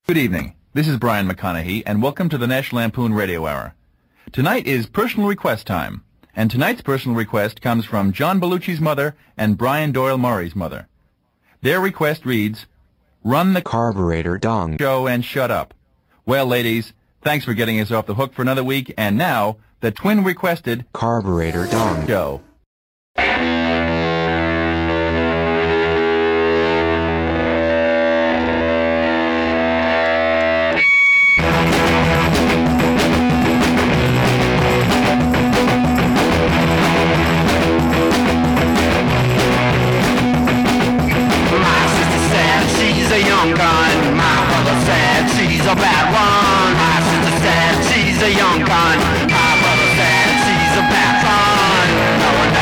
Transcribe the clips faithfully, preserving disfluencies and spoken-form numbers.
Good evening. This is Brian McConaughey, and welcome to the National Lampoon Radio Hour. Tonight is personal request time, and tonight's personal request comes from John Belushi's mother and Brian Doyle Murray's mother. Their request reads, "Run the carburetor dong show and shut up." Well, ladies, thanks for getting us off the hook for another week, and now, the twin-requested carburetor dong show. A bad one. My sister said she's a young gun. My brother said she's a bad son. No one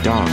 Dong.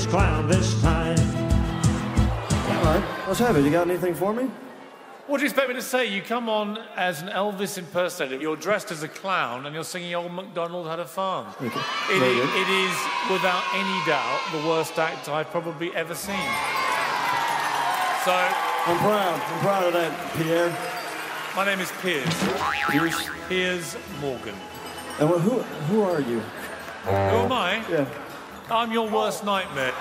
clown this time. All right, let's have it. You got anything for me? What do you expect me to say? You come on as an Elvis impersonator. You're dressed as a clown and you're singing Old MacDonald Had a Farm. Okay. It, Very is, good. it is, without any doubt, the worst act I've probably ever seen. So, I'm proud. I'm proud of that, Pierre. my name is Piers. Pierce. Piers Morgan. And wh- who who are you? Who am I? Yeah. I'm your worst nightmare.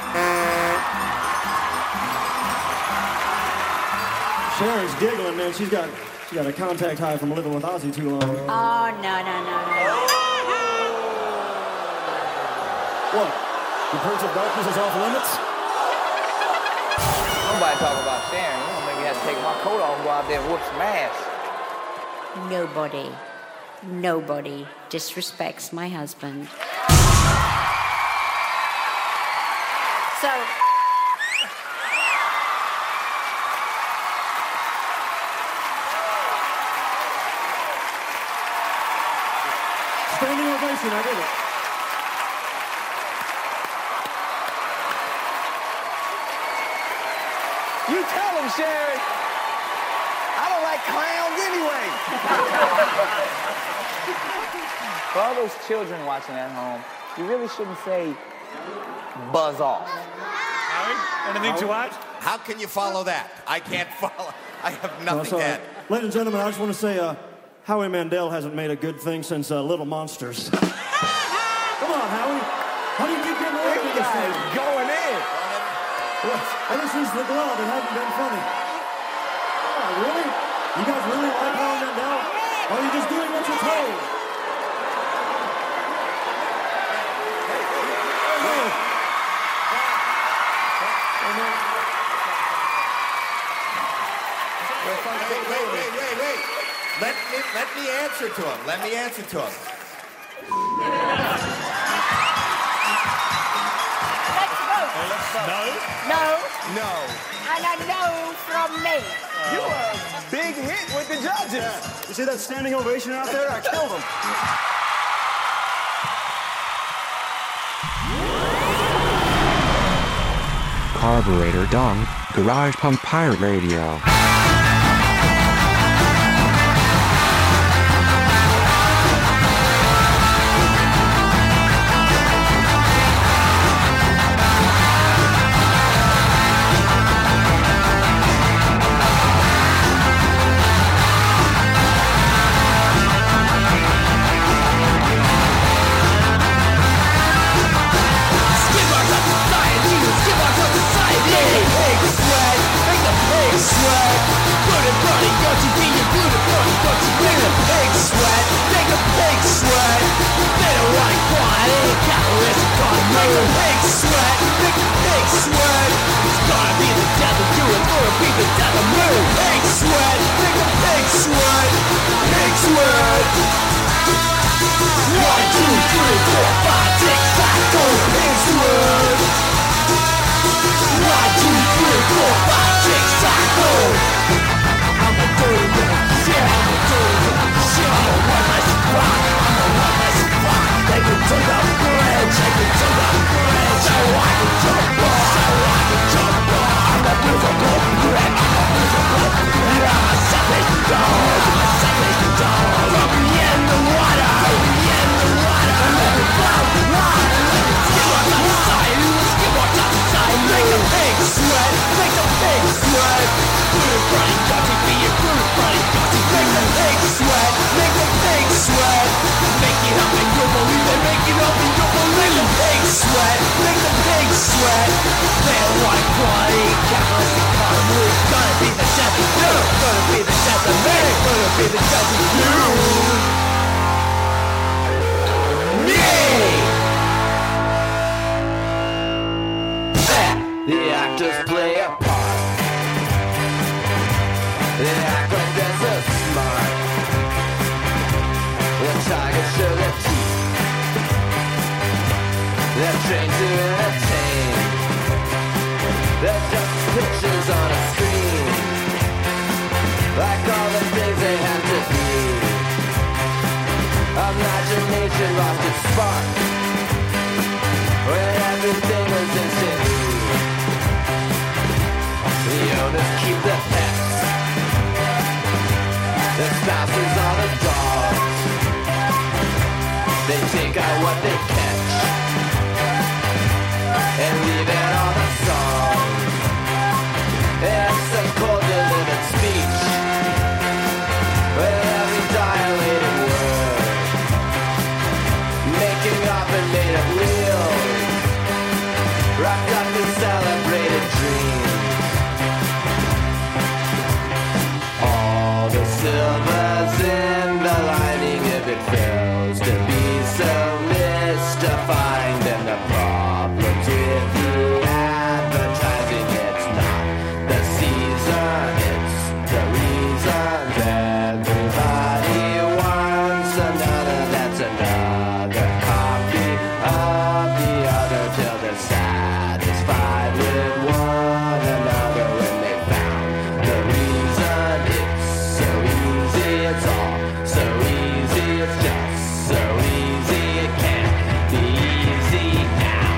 Sharon's giggling, man. She's got she got a contact high from living with Ozzy too long. Oh, no, no, no, no. What? The Prince of Darkness is off limits? Nobody talk about Sharon. You know, maybe I have to take my coat off and go out there and whoop some ass. Nobody, nobody disrespects my husband. So, Standing ovation, I did it. You tell him, Sharon. I don't like clowns anyway. For all those children watching at home, you really shouldn't say buzz off. Harry, anything to add? How can you follow that? I can't follow. I have No, nothing it's to all add. right. Ladies and gentlemen, I just want to say uh, Howie Mandel hasn't made a good thing since uh, Little Monsters. Come on, Howie. How do you keep getting away with this thing? Going in. Ever since the glove, it hasn't been funny. Come on, really? You guys really like Howie Mandel? Or are you just doing what you're told? Wait, wait, wait, wait, wait. Let me, let me answer to him. Let me answer to him. let's vote. No? No, No. and a no from me. You were a big hit with the judges. You see that standing ovation out there? I killed him. Carburetor Dong, Garage Punk Pirate Radio. The actors play a part. The actors are smart. The tigers show their teeth. They're trained to entertain. They're just pictures on a screen, like all the things they have to do. Imagination lost its spark when everything was insane. They take out what they catch and leave it on a song. It's a cold delivered speech with every dilated word, making up and made of real, wrapped up in celebrated dreams. All the silver's in the lining if it fails to be so mystifying. Then the problem's with the advertising. It's not the season, it's the reason. Everybody wants another that's another copy of the other till they're satisfied with one another. When they found the reason, it's so easy, it's all so easy, it's just so easy, it can't be easy now.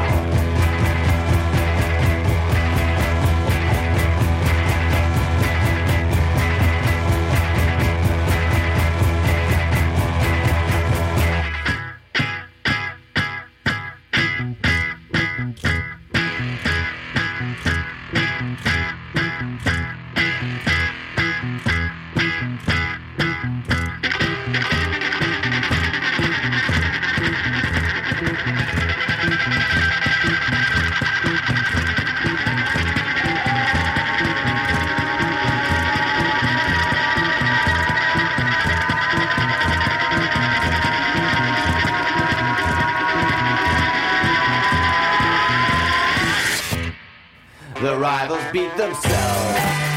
The rivals beat themselves.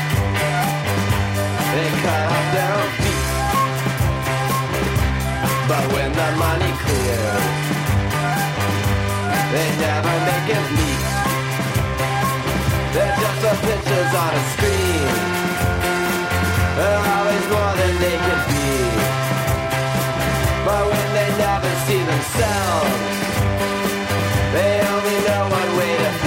They cut off their own feet. But when the money clears, they never make it meet. They're just the pictures on a screen. They're always more than they can be. But when they never see themselves, they only know one way to be.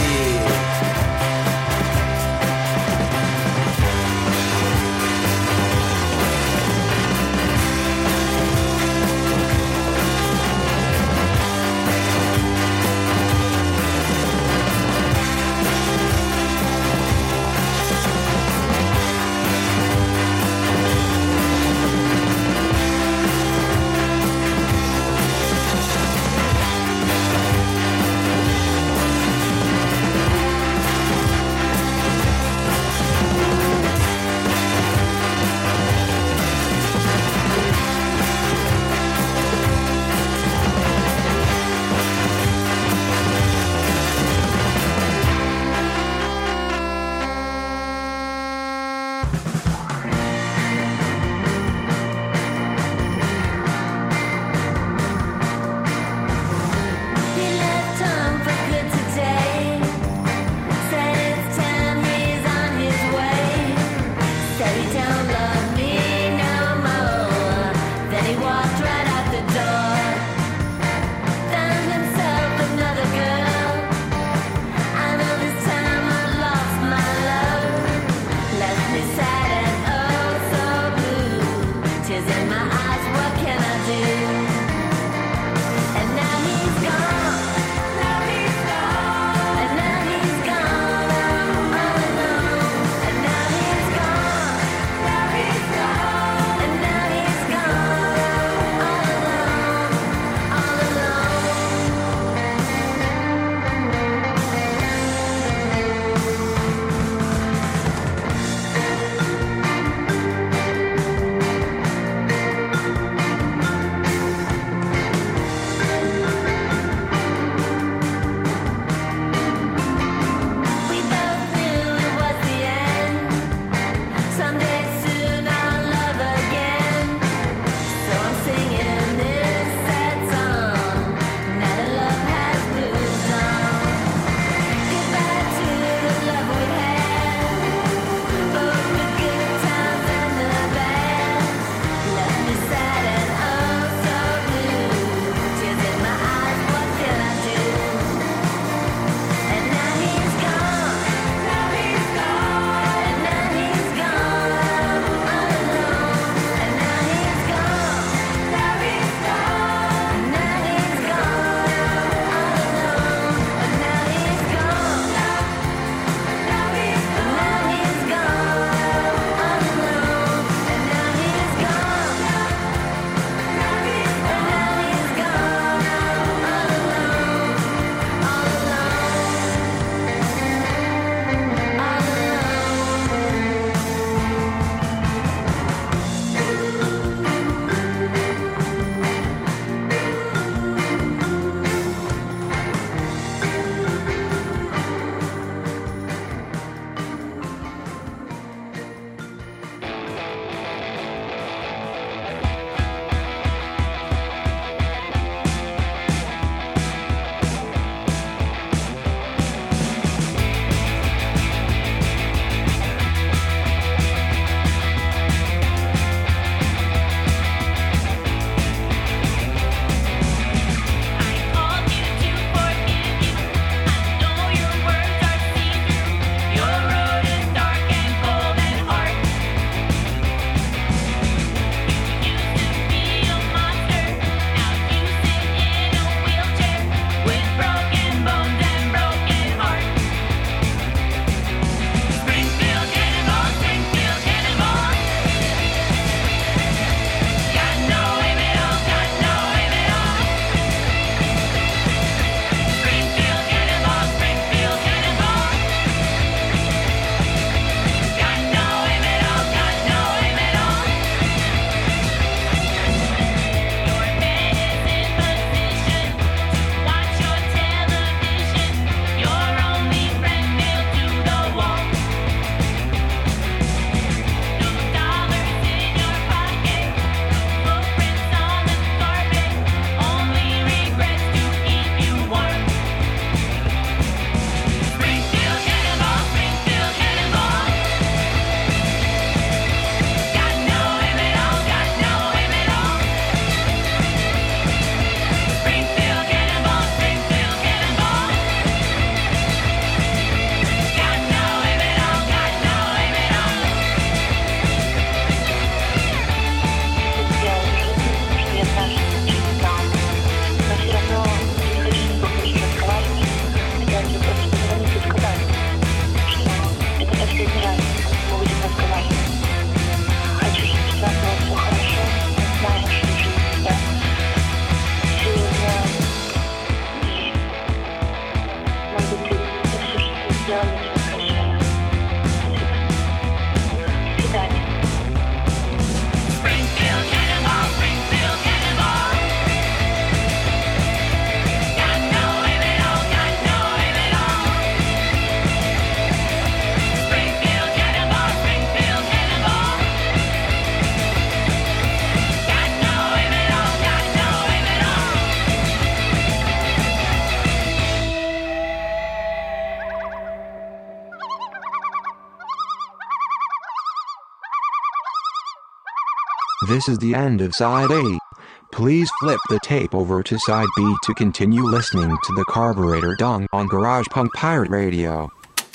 This is the end of side A. Please flip the tape over to side B to continue listening to the Carburetor Dong on Garage Punk Pirate Radio.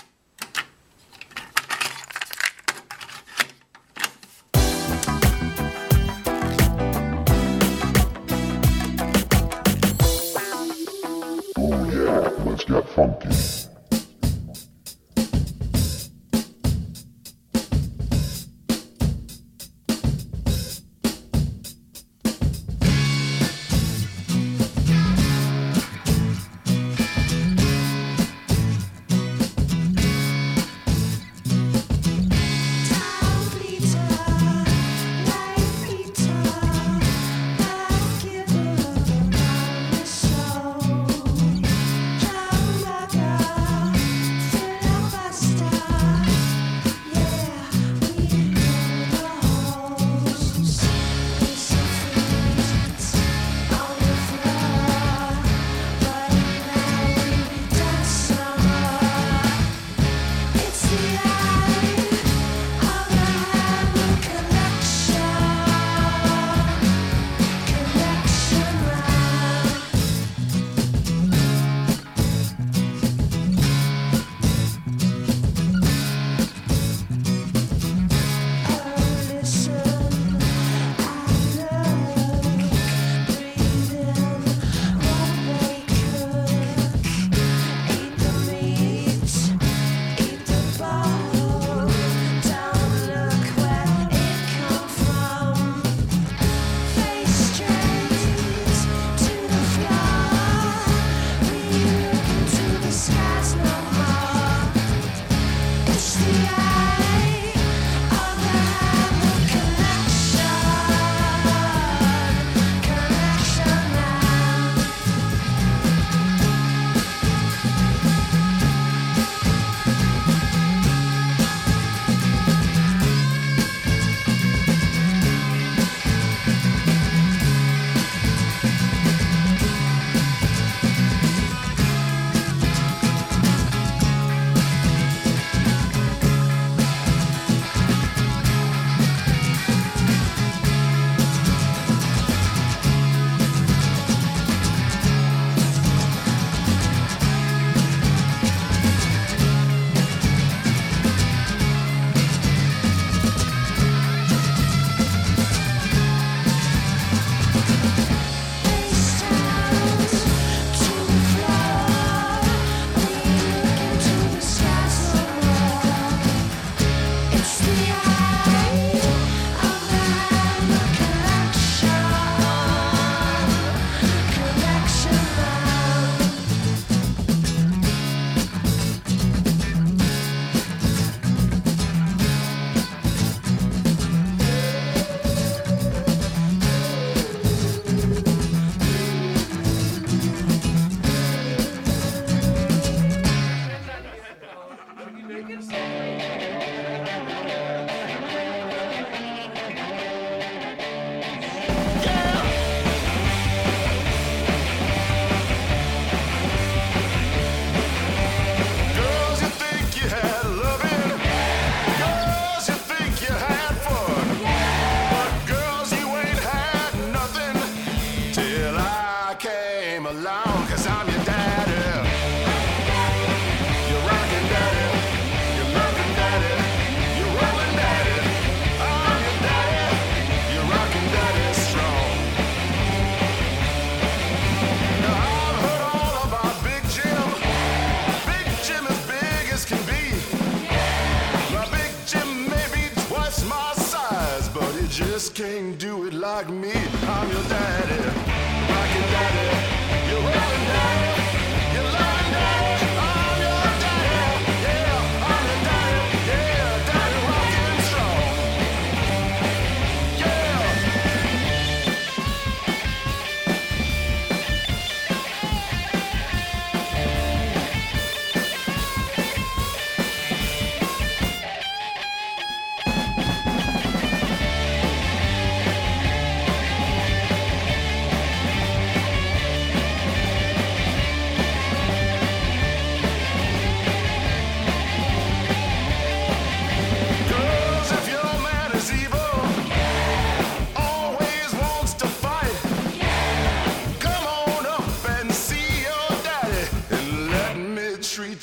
Oh yeah, let's get funky. just can't do it like me. I'm your daddy, rockin' daddy, you're rolling daddy, you're loving daddy. I'm your daddy, yeah, I'm your daddy, yeah, daddy rockin' strong,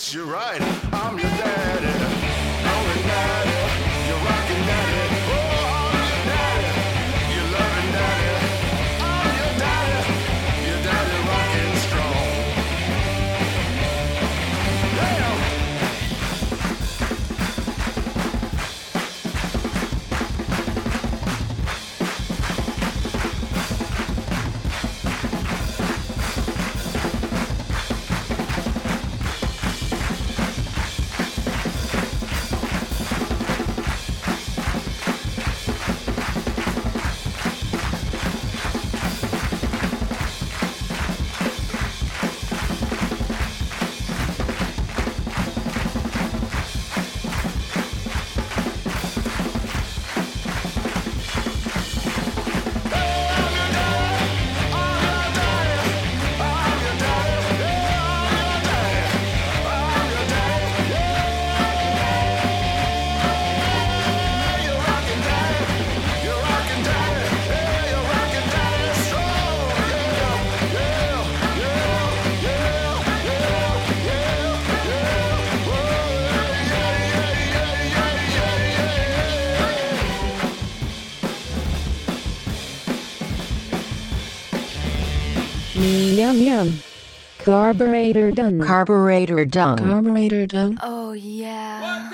yes, you're right. I'm your daddy. Rolling daddy. You're rocking daddy. Oh, I'm your daddy. You're loving daddy. I'm your daddy. Your daddy rocking strong. Damn. Yum yum. Carburetor done. Carburetor done. Carburetor done. Oh, yeah.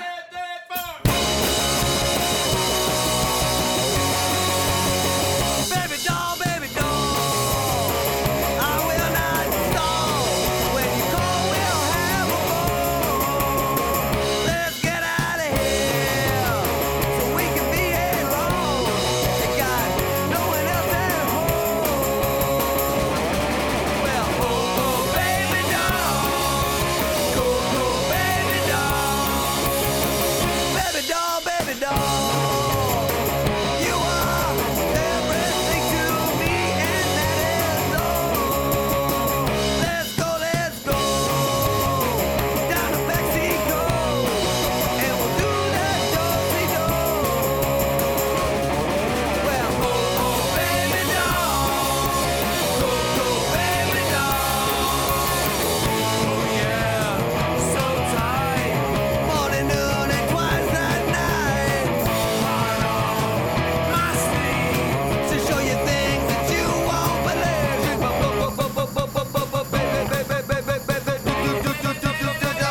Baby doll, baby doll, I will not stall. When you call, we'll have a ball. Let's get out of here so we can be alone. You got no one else at home. Well, oh, oh, baby doll, go, go, baby doll, baby doll, baby doll. You are everything to me, and that is all. Let's go, let's go down to Mexico, and we'll do that do-si-do. Well, oh, oh, baby doll, go, go, baby doll. Oh, yeah, so tight. Morning, noon, and twice at night. Heart on my sleeve to show you things that you won't believe. Baby, baby, baby, baby, baby, do, do, do, do, do, do, do, do.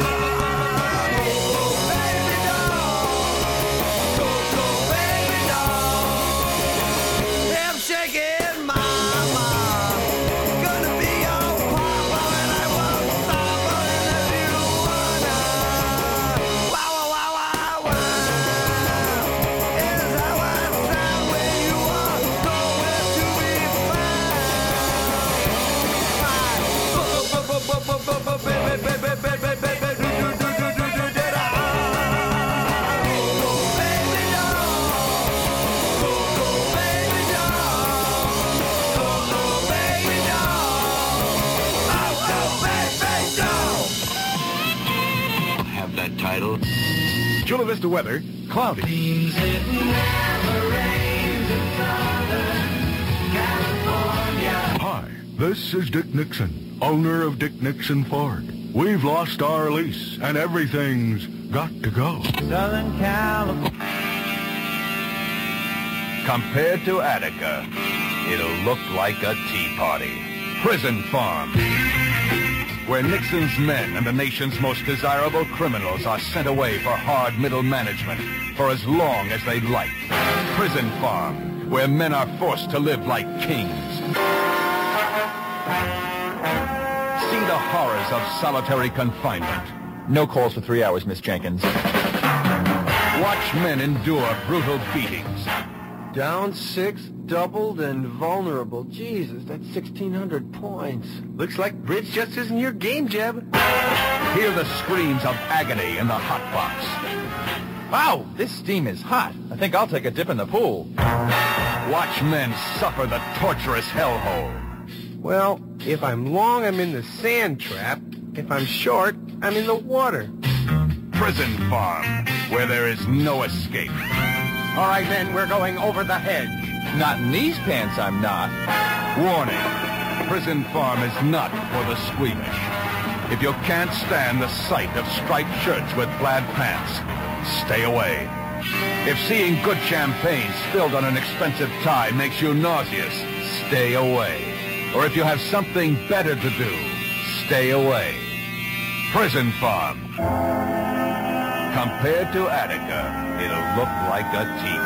Oh, baby doll, go, go, baby doll. I'm shaking, mama. Gonna be your papa, and I won't stop unless you wanna. Wow, wow, wow, wow, wow. Is how I sound when you are going to be fine. Baby, baby, baby, baby, baby, do, do, do, do, do, do, do, da. Go, baby doll. Go, go, baby doll. Go, go, baby doll. Oh, oh, baby doll. Have that title. Chula Vista weather, cloudy. Hi, this is Dick Nixon, owner of Dick Nixon Ford. We've lost our lease, and everything's got to go. Southern California. Compared to Attica, it'll look like a tea party. Prison Farm, where Nixon's men and the nation's most desirable criminals are sent away for hard middle management for as long as they like. Prison Farm, where men are forced to live like kings. See the horrors of solitary confinement. No calls for three hours, Miss Jenkins. Watch men endure brutal beatings. Down six, doubled, and vulnerable. Jesus, that's sixteen hundred points. Looks like bridge just isn't your game, Jeb. Hear the screams of agony in the hot box. Wow, this steam is hot. I think I'll take a dip in the pool. Watch men suffer the torturous hellhole. Well, if I'm long, I'm in the sand trap. If I'm short, I'm in the water. Prison Farm, where there is no escape. All right, men, we're going over the hedge. Not in these pants, I'm not. Warning, Prison Farm is not for the squeamish. If you can't stand the sight of striped shirts with plaid pants, stay away. If seeing good champagne spilled on an expensive tie makes you nauseous, stay away. Or if you have something better to do, stay away. Prison Farm. Compared to Attica, it'll look like a tea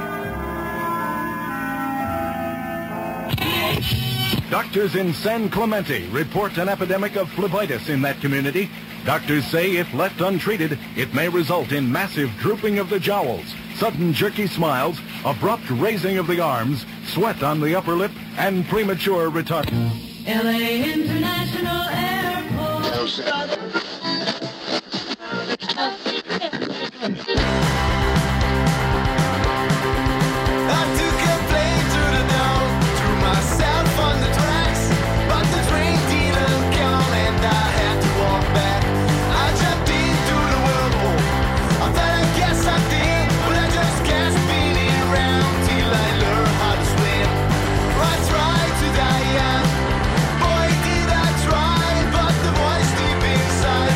party. Doctors in San Clemente report an epidemic of phlebitis in that community. Doctors say if left untreated, it may result in massive drooping of the jowls, sudden jerky smiles, abrupt raising of the arms, sweat on the upper lip, and premature retirement. L A International Airport. I took a plane to the down, threw myself on the tracks, but the train didn't come and I had to walk back. I jumped into the whirlpool, I thought I guess I did, but I just kept spinning around till I learned how to swim. I tried to die young, boy did I try, but the voice deep inside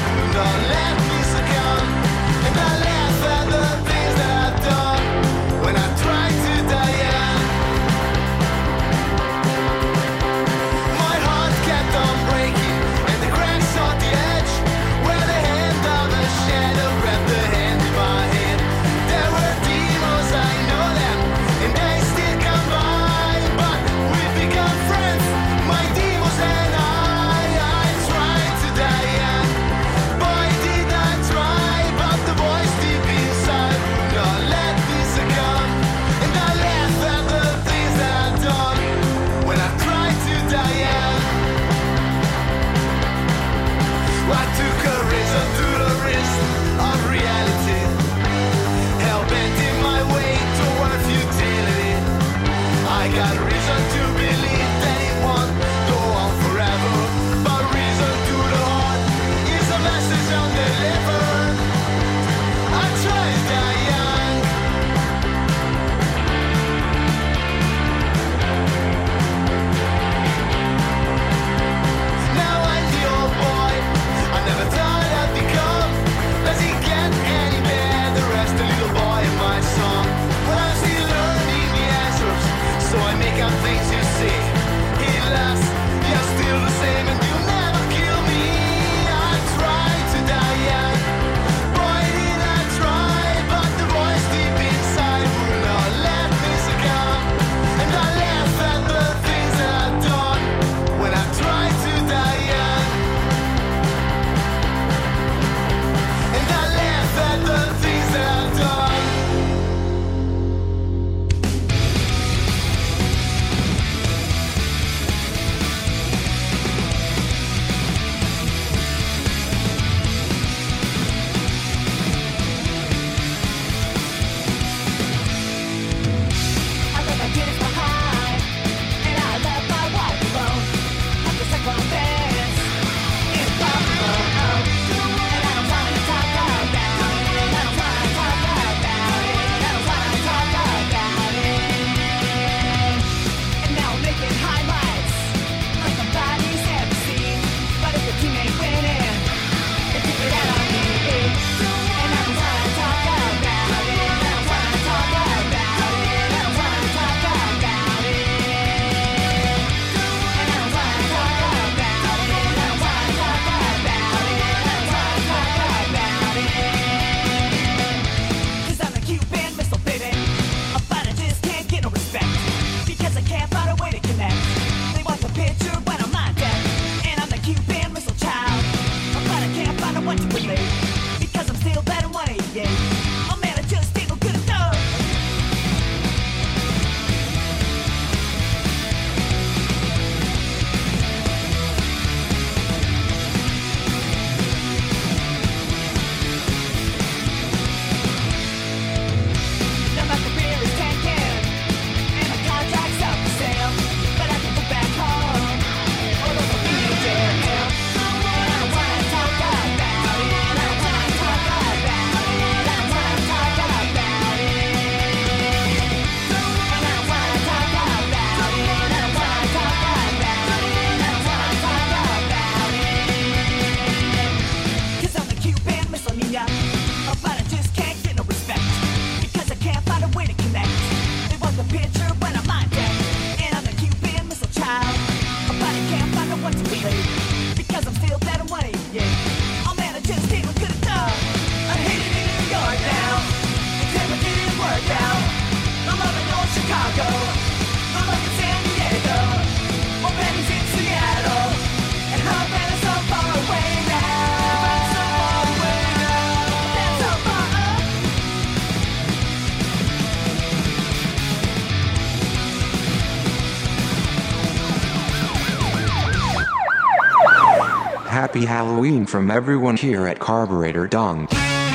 Happy Halloween from everyone here at Carburetor Dung.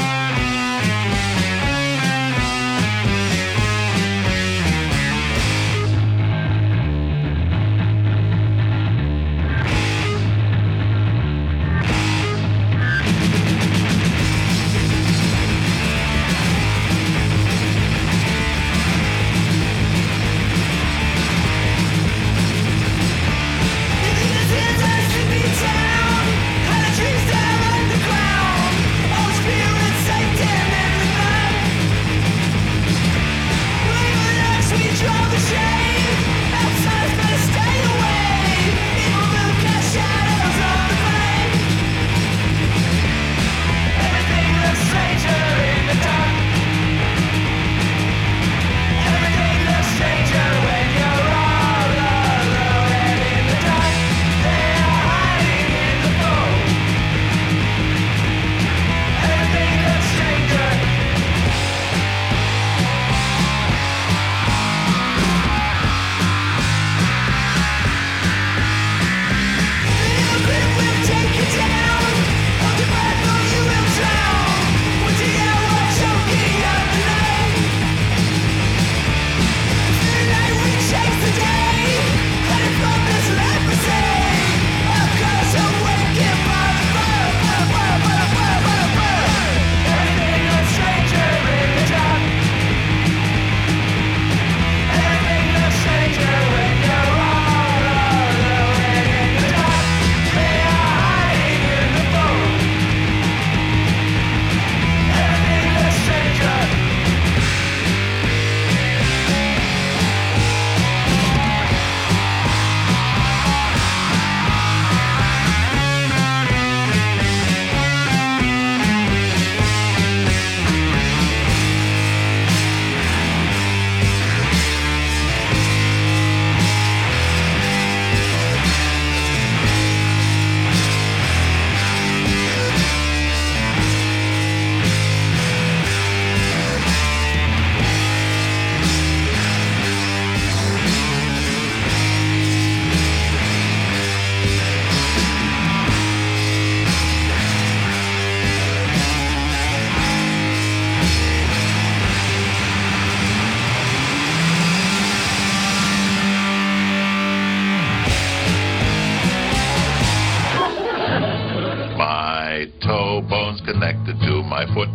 Connected to my foot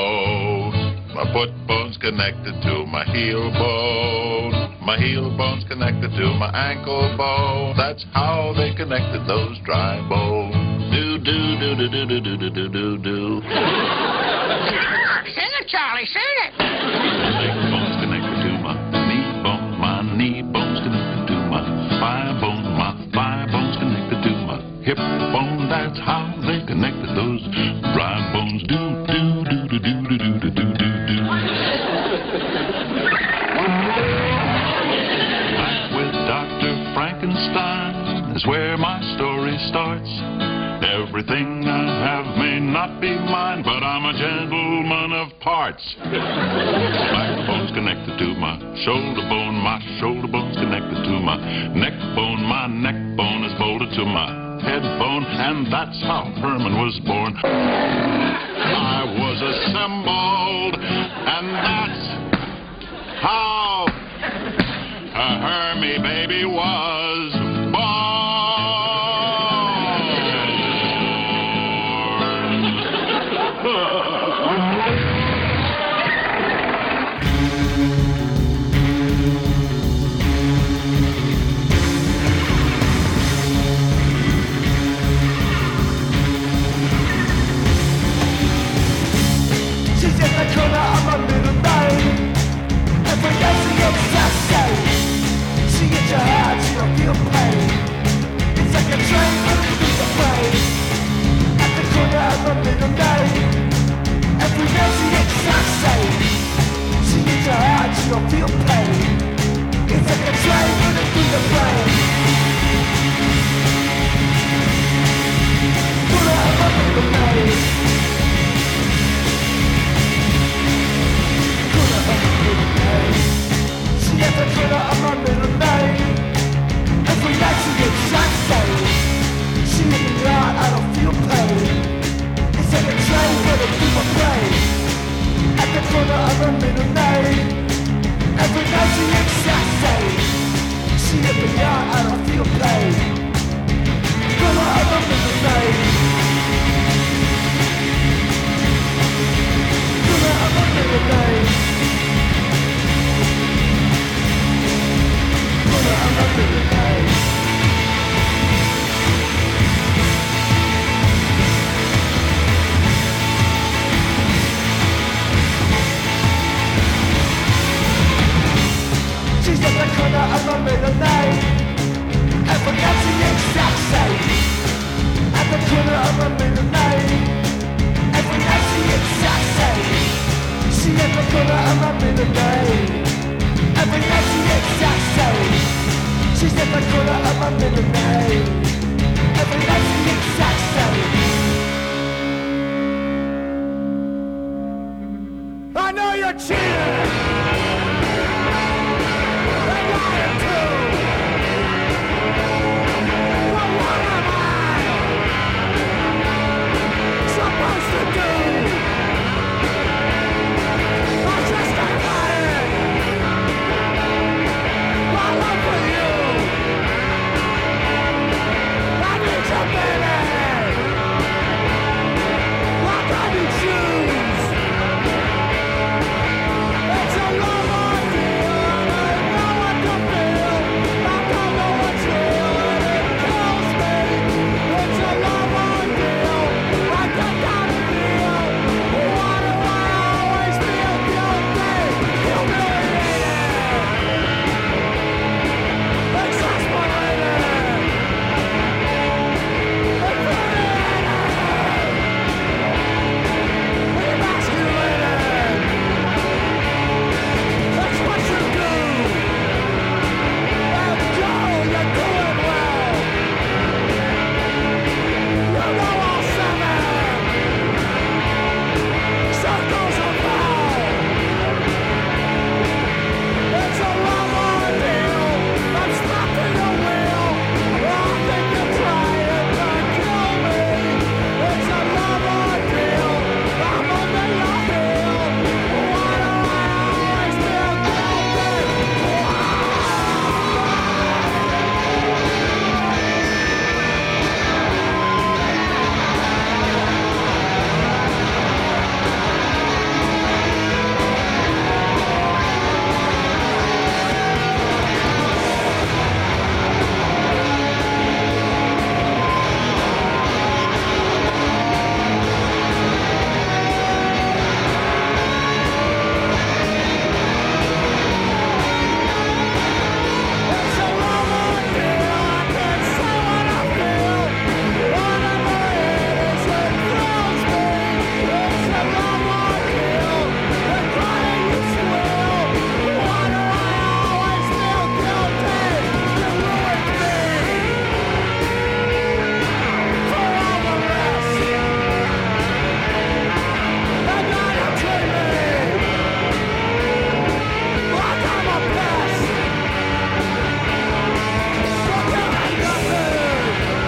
bone. My foot bone's connected to my heel bone. My heel bone's connected to my ankle bone. That's how they connected those dry bones. Do do do do do do do do do do do. Sing it, Charlie, sing it. My leg bone's connected to my knee bone. My knee bone's connected to my thigh bone. My thigh bone's connected to my hip bone. That's how they connected those dry bones. Do do do do do do do do do do. Back with Doctor Frankenstein is where my story starts. Everything I have may not be mine, but I'm a gentleman of parts. Backbone's connected to my shoulder bone. My shoulder bone's connected to my neck bone. My neck bone is bolted to my head bone, and that's how Herman was born. I was assembled, and that's how a Hermie baby was born. She's just a corner of my middle thigh, and forgets the corner of my middle name. Every night's the exact same. I know you're cheating and lying too. But what am I supposed to do? I just can't hide my love for you. I need you, baby, like I need shoes. It's a love idea, and I know what to feel. I don't know what's real, and it kills me. It's a love idea, like I gotta feel. Why do I always feel guilty, humiliated, exasperated, infuriated, emasculated? That's what you do. And Joe, you're doing well. You know all seven circles of hell. It's a love ordeal. I'm stuck in your wheel. I think you're trying to kill me. It's a love ordeal. I'm under your heel. Why do I always feel It's a love ordeal. I can't say what I feel. Whatever it is, it thrills me. It's a love ordeal. And crying you squeal. Why do I always feel guilty? You ruined me. For all the rest. And now you treat me like I'm a pest. But there ain't nothing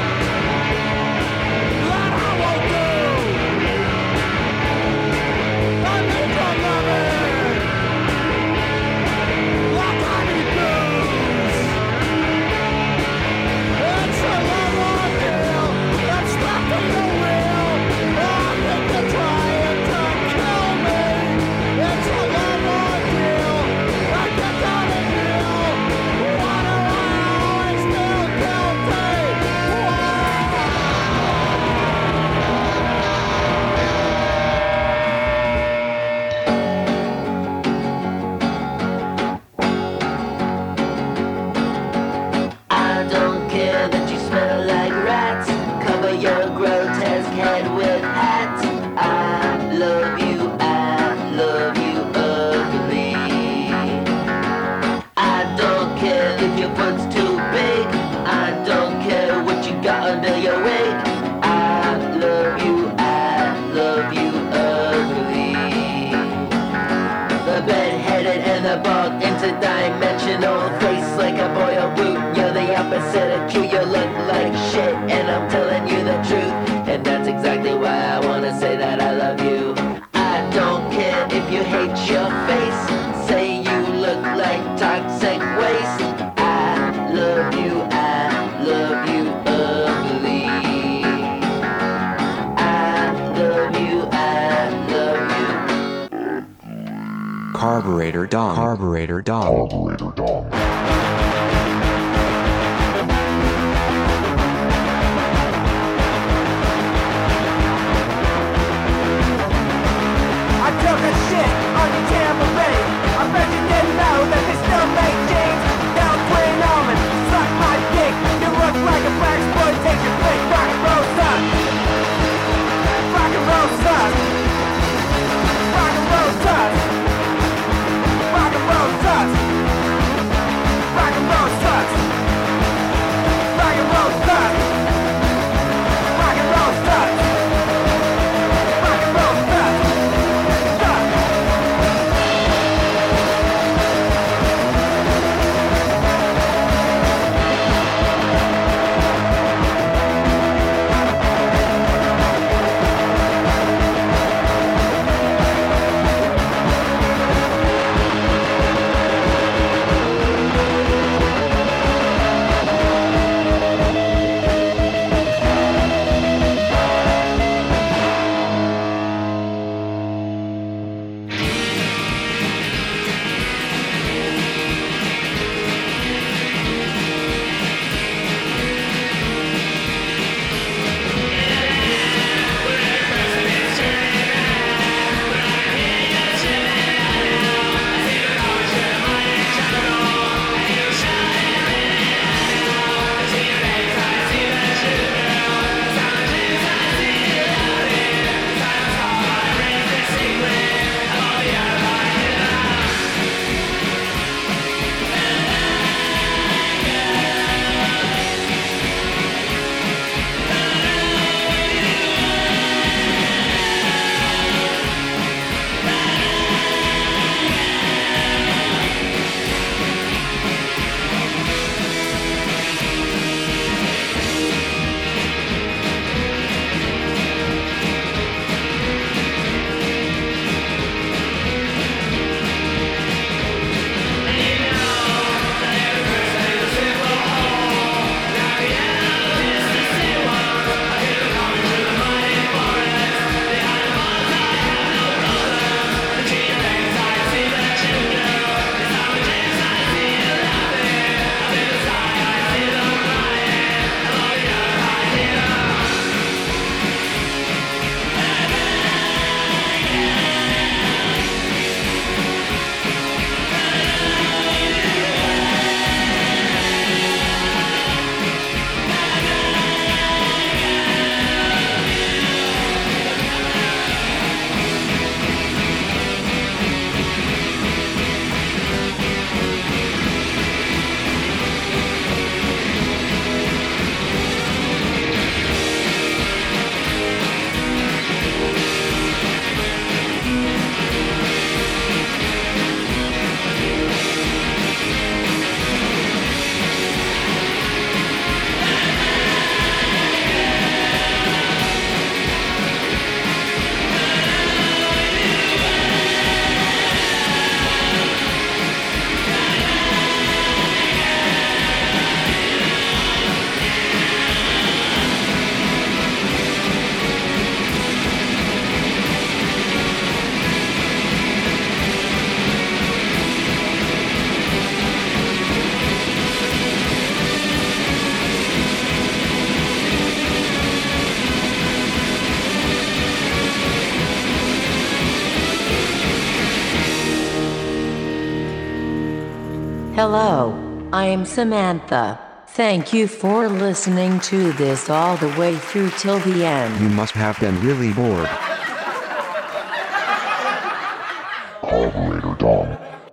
that I won't do. I need your loving like I need booze. It's a love ordeal. I'm stuck in your wheel. I think you're trying to kill me. It's a love ordeal. I get down and kneel. Why do I always feel guilty? I don't care that you smell like rats. Cover your grotesque head with hats. I love you, I love you ugly. I don't care if your foot's too big. I don't care what you got under your wig. I love you, I love you ugly. The bed-headed and the bald interdimensional face like a boiled boot. You're the opposite of true. You look like shit, and I'm telling you the truth. And that's exactly why I wanna say that I love you. I don't care if you hate your face. Say you look like toxic waste. I love you, I love you ugly. I love you, I love you. Carburetor Dong. Carburetor Dong. Carburetor Dong. I took a shit on your tambourine. I bet you didn't know that they still make jeans. Down twin almond, suck my dick. You look like a black exploitation flick. Rock and roll suck. Rock and roll suck. Rock and roll suck. Rock and roll suck. Hello, I am Samantha. Thank you for listening to this all the way through till the end. You must have been really bored. Carburetor Dong.